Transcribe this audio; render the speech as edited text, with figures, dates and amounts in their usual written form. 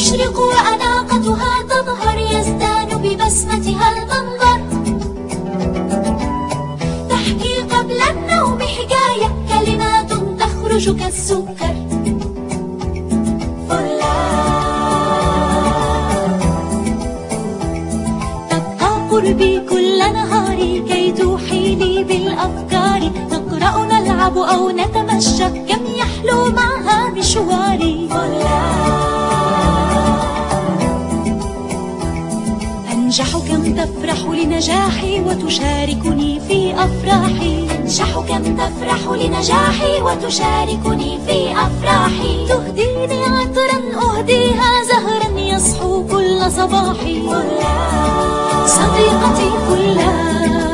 تشرق وأناقتها تظهر، يزدان ببسمتها المنظر. تحكي قبل النوم حكاية، كلمات تخرج كالسكر. تبقى قربي كل نهاري كي توحي لي بالأفكار. نقرأ نلعب أو نتمشى، كم يحلو معها مشواري. أنجح كم تفرح لنجاحي وتشاركني في أفراحي. أنجح كم تفرح لنجاحي وتشاركني في أفراحي. تهديني عطرا أهديها، زهرا يصحو كل صباحي. صديقتي كلها